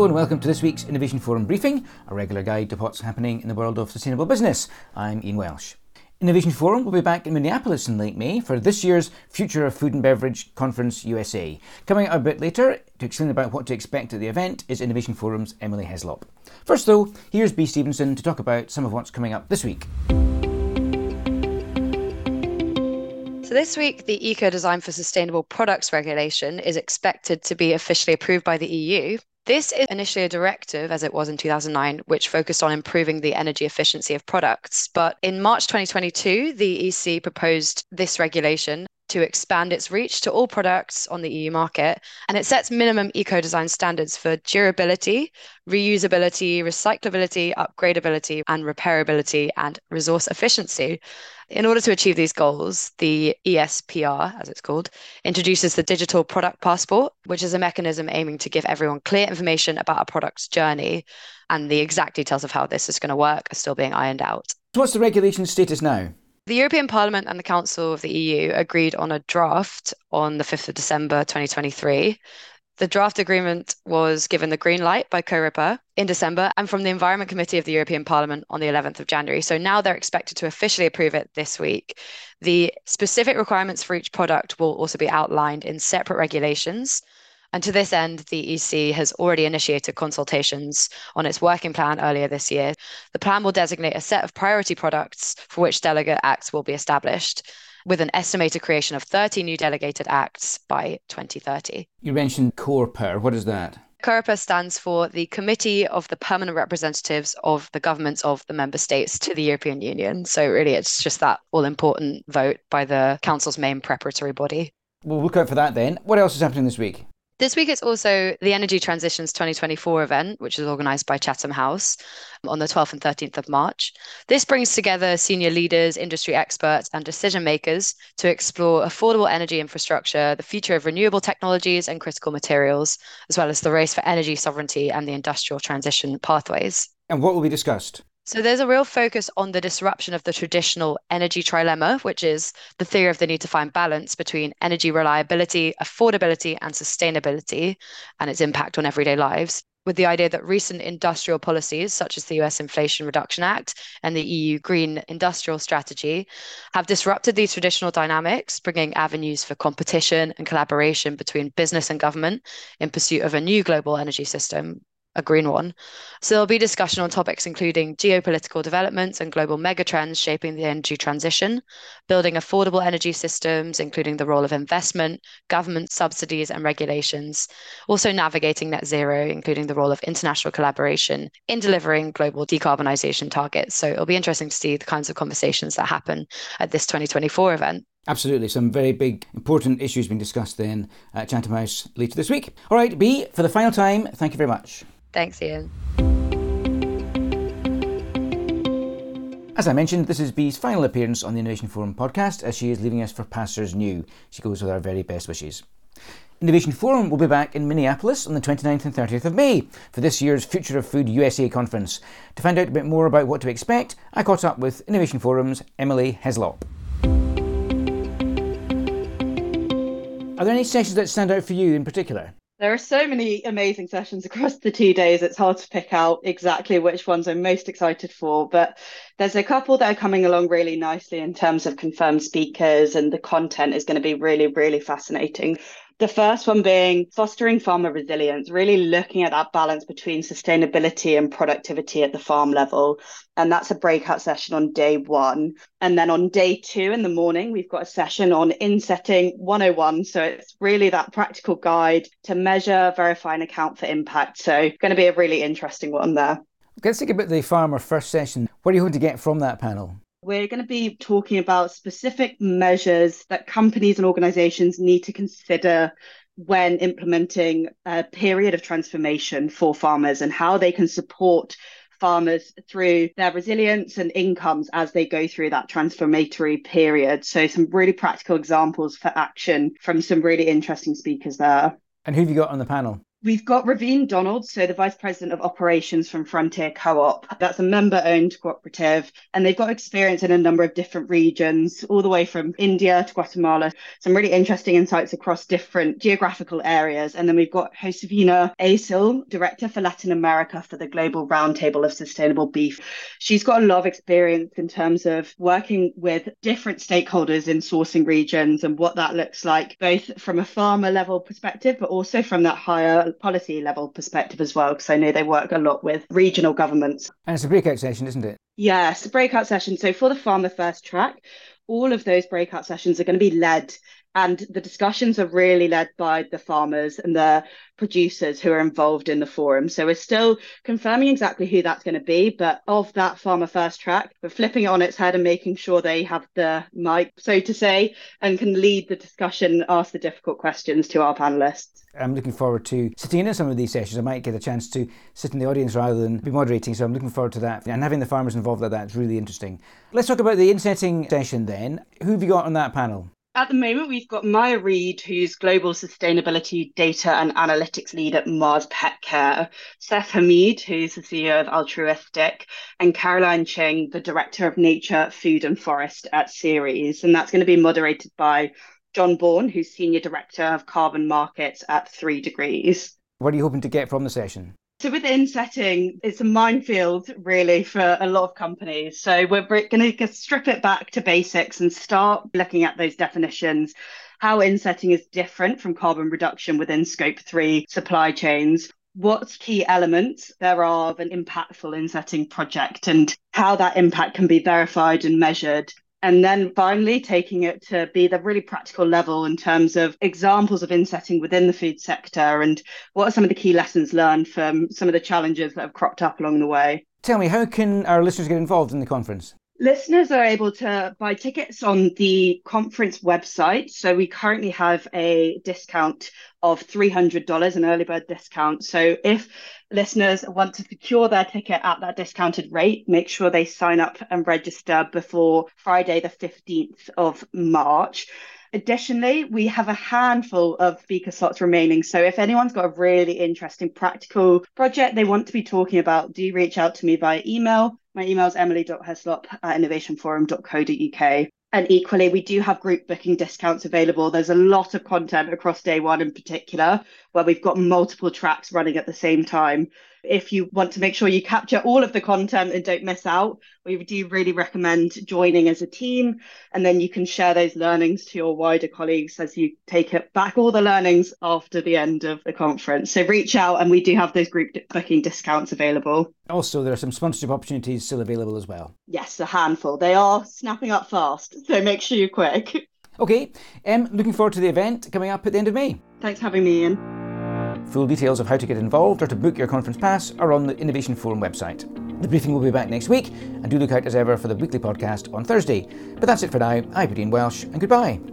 Hello and welcome to this week's Innovation Forum briefing, a regular guide to what's happening in the world of sustainable business. I'm Ian Welsh. Innovation Forum will be back in Minneapolis in late May for this year's Future of Food and Beverage Conference USA. Coming out a bit later to explain about what to expect at the event is Innovation Forum's Emily Heslop. First though, here's Bea Stevenson to talk about some of what's coming up this week. So this week, the Eco-Design for Sustainable Products regulation is expected to be officially approved by the EU. This is initially a directive, as it was in 2009, which focused on improving the energy efficiency of products. But in March 2022, the EC proposed this regulation to expand its reach to all products on the EU market, and it sets minimum eco-design standards for durability, reusability, recyclability, upgradability, and repairability, and resource efficiency. In order to achieve these goals, the ESPR, as it's called, introduces the Digital Product Passport, which is a mechanism aiming to give everyone clear information about a product's journey, and the exact details of how this is going to work are still being ironed out. So what's the regulation status now? The European Parliament and the Council of the EU agreed on a draft on the 5th of December 2023. The draft agreement was given the green light by Coreper in December and from the Environment Committee of the European Parliament on the 11th of January. So now they're expected to officially approve it this week. The specific requirements for each product will also be outlined in separate regulations. And to this end, the EC has already initiated consultations on its working plan earlier this year. The plan will designate a set of priority products for which delegate acts will be established, with an estimated creation of 30 new delegated acts by 2030. You mentioned Coreper. What is that? Coreper stands for the Committee of the Permanent Representatives of the Governments of the Member States to the European Union. So really, it's just that all-important vote by the Council's main preparatory body. We'll look out for that then. What else is happening this week? This week, it's also the Energy Transitions 2024 event, which is organised by Chatham House on the 12th and 13th of March. This brings together senior leaders, industry experts, and decision makers to explore affordable energy infrastructure, the future of renewable technologies and critical materials, as well as the race for energy sovereignty and the industrial transition pathways. And what will be discussed? So there's a real focus on the disruption of the traditional energy trilemma, which is the theory of the need to find balance between energy reliability, affordability, and sustainability, and its impact on everyday lives, with the idea that recent industrial policies, such as the US Inflation Reduction Act and the EU Green Industrial Strategy, have disrupted these traditional dynamics, bringing avenues for competition and collaboration between business and government in pursuit of a new global energy system, a green one. So there'll be discussion on topics including geopolitical developments and global megatrends shaping the energy transition, building affordable energy systems, including the role of investment, government subsidies and regulations, also navigating net zero, including the role of international collaboration in delivering global decarbonisation targets. So it'll be interesting to see the kinds of conversations that happen at this 2024 event. Absolutely. Some very big, important issues being discussed then at Chatham House later this week. All right, Bea, for the final time, thank you very much. Thanks, Ian. As I mentioned, this is Bea's final appearance on the Innovation Forum podcast as she is leaving us for Pastures New. She goes with our very best wishes. Innovation Forum will be back in Minneapolis on the 29th and 30th of May for this year's Future of Food USA conference. To find out a bit more about what to expect, I caught up with Innovation Forum's Emily Heslop. Are there any sessions that stand out for you in particular? There are so many amazing sessions across the 2 days, it's hard to pick out exactly which ones I'm most excited for, but there's a couple that are coming along really nicely in terms of confirmed speakers, and the content is going to be really, really fascinating. The first one being fostering farmer resilience, really looking at that balance between sustainability and productivity at the farm level. And that's a breakout session on day one. And then on day two in the morning, we've got a session on Insetting 101. So it's really that practical guide to measure, verify, and account for impact. So going to be a really interesting one there. Let's think about the farmer first session. What are you going to get from that panel? We're going to be talking about specific measures that companies and organizations need to consider when implementing a period of transformation for farmers and how they can support farmers through their resilience and incomes as they go through that transformatory period. So some really practical examples for action from some really interesting speakers there. And who have you got on the panel? We've got Raveen Donald, so the Vice President of Operations from Frontier Co-op. That's a member-owned cooperative, and they've got experience in a number of different regions, all the way from India to Guatemala. Some really interesting insights across different geographical areas. And then we've got Josefina Asil, Director for Latin America for the Global Roundtable of Sustainable Beef. She's got a lot of experience in terms of working with different stakeholders in sourcing regions and what that looks like, both from a farmer level perspective, but also from that higher policy level perspective as well, because I know they work a lot with regional governments. And it's a breakout session, isn't it? Yes, a breakout session. So for the Farmer First track, all of those breakout sessions are going to be led, and the discussions are really led by the farmers and the producers who are involved in the forum. So we're still confirming exactly who that's going to be, but of that Farmer First track, we're flipping it on its head and making sure they have the mic, so to say, and can lead the discussion, ask the difficult questions to our panelists. I'm looking forward to sitting in some of these sessions. I might get a chance to sit in the audience rather than be moderating, so I'm looking forward to that. And having the farmers involved like that is really interesting. Let's talk about the insetting session then. Who have you got on that panel? At the moment, we've got Maya Reid, who's Global Sustainability Data and Analytics Lead at Mars Pet Care, Seth Hamid, who's the CEO of Altruistic, and Caroline Ching, the Director of Nature, Food and Forest at Ceres. And that's going to be moderated by John Bourne, who's Senior Director of Carbon Markets at 3 Degrees. What are you hoping to get from the session? So with insetting, it's a minefield really for a lot of companies. So we're going to strip it back to basics and start looking at those definitions, how insetting is different from carbon reduction within Scope 3 supply chains, what key elements there are of an impactful insetting project and how that impact can be verified and measured. And then finally, taking it to be the really practical level in terms of examples of insetting within the food sector and what are some of the key lessons learned from some of the challenges that have cropped up along the way. Tell me, how can our listeners get involved in the conference? Listeners are able to buy tickets on the conference website. So we currently have a discount of $300, an early bird discount. So if listeners want to secure their ticket at that discounted rate, make sure they sign up and register before Friday, the 15th of March. Additionally, we have a handful of speaker slots remaining. So if anyone's got a really interesting practical project they want to be talking about, do reach out to me via email. My email is emily.heslop@innovationforum.co.uk. And equally, we do have group booking discounts available. There's a lot of content across day one in particular, where we've got multiple tracks running at the same time. If you want to make sure you capture all of the content and don't miss out, we do really recommend joining as a team. And then you can share those learnings to your wider colleagues as you take it back, all the learnings after the end of the conference. So reach out, and we do have those group booking discounts available. Also, there are some sponsorship opportunities still available as well. Yes, a handful. They are snapping up fast, so make sure you're quick. Okay, looking forward to the event coming up at the end of May. Thanks for having me, Ian. Full details of how to get involved or to book your conference pass are on the Innovation Forum website. The briefing will be back next week, and do look out as ever for the weekly podcast on Thursday. But that's it for now. I've been Ian Welsh, and goodbye.